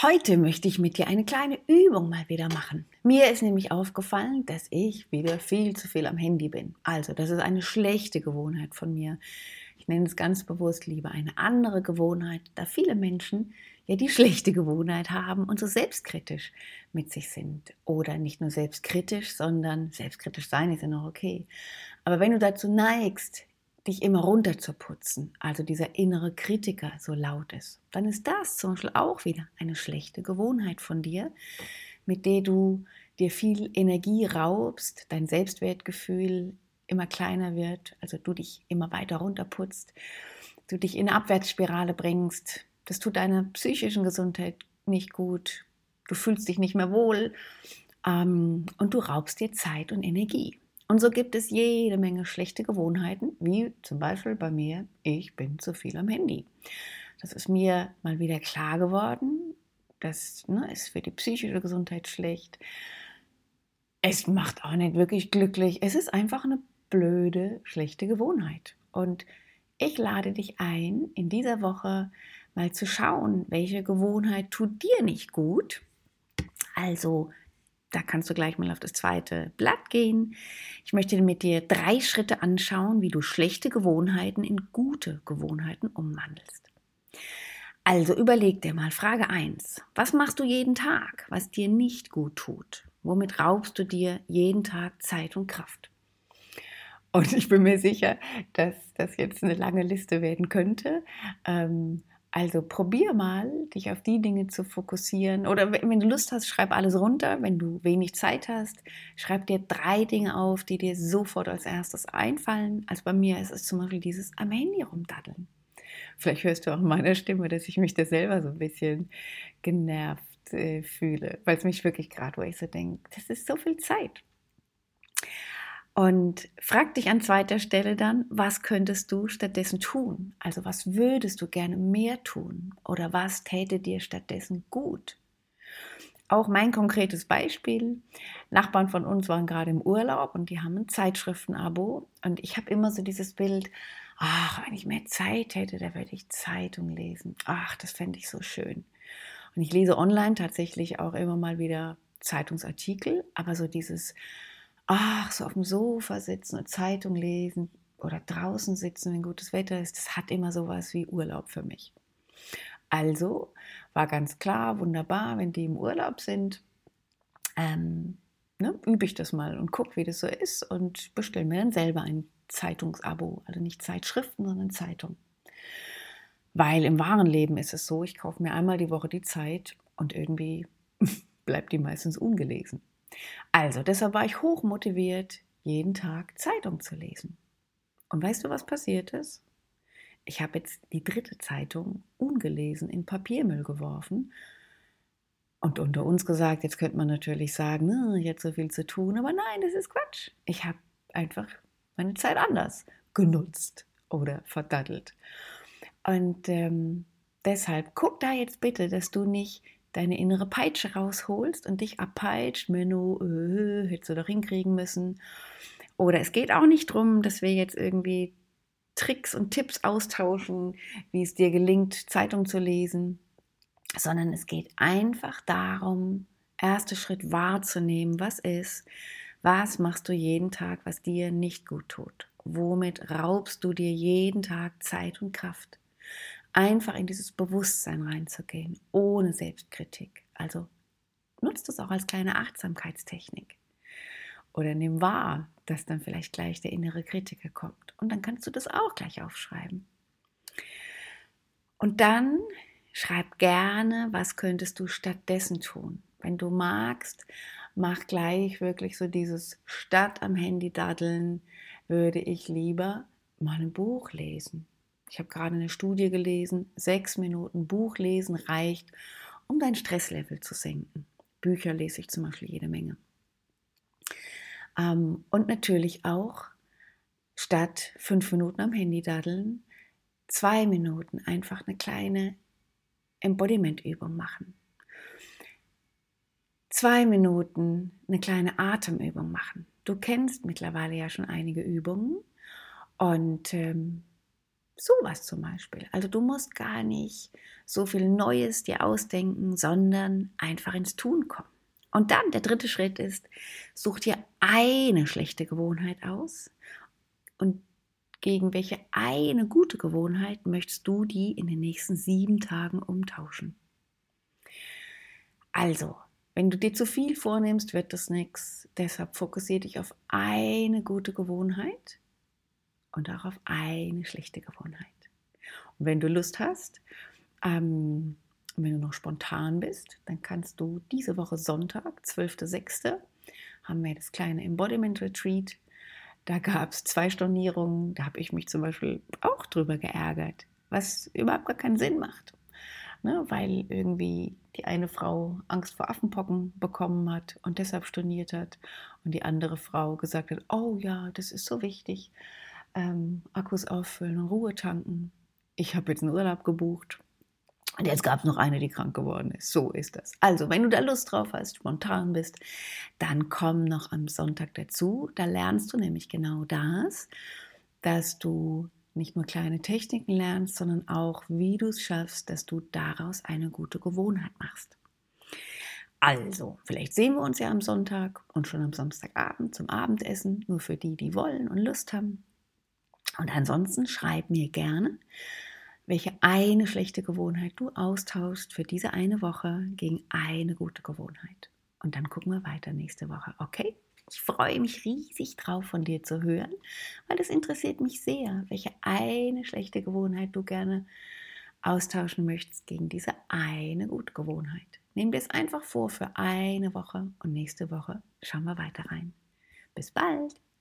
Heute möchte ich mit dir eine kleine Übung mal wieder machen. Mir ist nämlich aufgefallen, dass ich wieder viel zu viel am Handy bin. Also, das ist eine schlechte Gewohnheit von mir. Ich nenne es ganz bewusst lieber eine andere Gewohnheit, da viele Menschen ja die schlechte Gewohnheit haben und so selbstkritisch mit sich sind. Oder nicht nur selbstkritisch, sondern selbstkritisch sein ist ja noch okay. Aber wenn du dazu neigst, dich immer runterzuputzen, also dieser innere Kritiker so laut ist, dann ist das zum Beispiel auch wieder eine schlechte Gewohnheit von dir, mit der du dir viel Energie raubst, dein Selbstwertgefühl immer kleiner wird, also du dich immer weiter runterputzt, du dich in eine Abwärtsspirale bringst. Das tut deiner psychischen Gesundheit nicht gut. Du fühlst dich nicht mehr wohl und du raubst dir Zeit und Energie. Und so gibt es jede Menge schlechte Gewohnheiten, wie zum Beispiel bei mir, ich bin zu viel am Handy. Das ist mir mal wieder klar geworden. Das ist für die psychische Gesundheit schlecht. Es macht auch nicht wirklich glücklich. Es ist einfach eine blöde, schlechte Gewohnheit. Und ich lade dich ein, in dieser Woche mal zu schauen, welche Gewohnheit tut dir nicht gut. Also da kannst du gleich mal auf das zweite Blatt gehen. Ich möchte mit dir 3 Schritte anschauen, wie du schlechte Gewohnheiten in gute Gewohnheiten umwandelst. Also überleg dir mal, Frage 1. Was machst du jeden Tag, was dir nicht gut tut? Womit raubst du dir jeden Tag Zeit und Kraft? Und ich bin mir sicher, dass das jetzt eine lange Liste werden könnte. Also probier mal, dich auf die Dinge zu fokussieren. Oder wenn du Lust hast, schreib alles runter. Wenn du wenig Zeit hast, schreib dir 3 Dinge auf, die dir sofort als erstes einfallen. Also bei mir ist es zum Beispiel dieses am Handy rumdaddeln. Vielleicht hörst du auch in meiner Stimme, dass ich mich da selber so ein bisschen genervt fühle, weil es mich wirklich gerade, wo ich so denke, das ist so viel Zeit. Und frag dich an zweiter Stelle dann, was könntest du stattdessen tun? Also was würdest du gerne mehr tun? Oder was täte dir stattdessen gut? Auch mein konkretes Beispiel. Nachbarn von uns waren gerade im Urlaub und die haben ein Zeitschriftenabo. Und ich habe immer so dieses Bild, ach, wenn ich mehr Zeit hätte, da würde ich Zeitung lesen. Ach, das fände ich so schön. Und ich lese online tatsächlich auch immer mal wieder Zeitungsartikel, aber so dieses, ach, so auf dem Sofa sitzen und Zeitung lesen oder draußen sitzen, wenn gutes Wetter ist, das hat immer sowas wie Urlaub für mich. Also war ganz klar, wunderbar, wenn die im Urlaub sind, übe ich das mal und gucke, wie das so ist und bestelle mir dann selber ein Zeitungsabo. Also nicht Zeitschriften, sondern Zeitung. Weil im wahren Leben ist es so, ich kaufe mir einmal die Woche die Zeit und irgendwie bleibt die meistens ungelesen. Also deshalb war ich hoch motiviert, jeden Tag Zeitung zu lesen. Und weißt du, was passiert ist? Ich habe jetzt die 3. Zeitung ungelesen in Papiermüll geworfen. Und unter uns gesagt, jetzt könnte man natürlich sagen, ich hätte so viel zu tun, aber nein, das ist Quatsch. Ich habe einfach meine Zeit anders genutzt oder verdattelt. Und deshalb guck da jetzt bitte, dass du nicht deine innere Peitsche rausholst und dich abpeitscht, Menno, hättest du doch hinkriegen müssen. Oder es geht auch nicht darum, dass wir jetzt irgendwie Tricks und Tipps austauschen, wie es dir gelingt, Zeitung zu lesen, sondern es geht einfach darum, erster Schritt wahrzunehmen, was ist, was machst du jeden Tag, was dir nicht gut tut, womit raubst du dir jeden Tag Zeit und Kraft. Einfach in dieses Bewusstsein reinzugehen, ohne Selbstkritik. Also nutzt es auch als kleine Achtsamkeitstechnik. Oder nimm wahr, dass dann vielleicht gleich der innere Kritiker kommt. Und dann kannst du das auch gleich aufschreiben. Und dann schreib gerne, was könntest du stattdessen tun. Wenn du magst, mach gleich wirklich so dieses statt am Handy daddeln, würde ich lieber mal ein Buch lesen. Ich habe gerade eine Studie gelesen, 6 Minuten Buch lesen reicht, um dein Stresslevel zu senken. Bücher lese ich zum Beispiel jede Menge. Und natürlich auch statt 5 Minuten am Handy daddeln, 2 Minuten einfach eine kleine Embodiment-Übung machen. 2 Minuten eine kleine Atemübung machen. Du kennst mittlerweile ja schon einige Übungen und Sowas zum Beispiel. Also du musst gar nicht so viel Neues dir ausdenken, sondern einfach ins Tun kommen. Und dann der dritte Schritt ist, such dir eine schlechte Gewohnheit aus und gegen welche eine gute Gewohnheit möchtest du die in den nächsten 7 Tagen umtauschen. Also, wenn du dir zu viel vornimmst, wird das nichts. Deshalb fokussiere dich auf eine gute Gewohnheit und auch auf eine schlechte Gewohnheit. Und wenn du Lust hast, wenn du noch spontan bist, dann kannst du diese Woche Sonntag, 12.06., haben wir das kleine Embodiment Retreat. Da gab es 2 Stornierungen, da habe ich mich zum Beispiel auch drüber geärgert, was überhaupt gar keinen Sinn macht. Ne, weil irgendwie die eine Frau Angst vor Affenpocken bekommen hat und deshalb storniert hat und die andere Frau gesagt hat, oh ja, das ist so wichtig, Akkus auffüllen und Ruhe tanken. Ich habe jetzt einen Urlaub gebucht und jetzt gab es noch eine, die krank geworden ist. So ist das. Also, wenn du da Lust drauf hast, spontan bist, dann komm noch am Sonntag dazu. Da lernst du nämlich genau das, dass du nicht nur kleine Techniken lernst, sondern auch, wie du es schaffst, dass du daraus eine gute Gewohnheit machst. Also, vielleicht sehen wir uns ja am Sonntag und schon am Samstagabend zum Abendessen, nur für die, die wollen und Lust haben. Und ansonsten schreib mir gerne, welche eine schlechte Gewohnheit du austauschst für diese eine Woche gegen eine gute Gewohnheit. Und dann gucken wir weiter nächste Woche, okay? Ich freue mich riesig drauf, von dir zu hören, weil es interessiert mich sehr, welche eine schlechte Gewohnheit du gerne austauschen möchtest gegen diese eine gute Gewohnheit. Nimm dir es einfach vor für eine Woche und nächste Woche schauen wir weiter rein. Bis bald!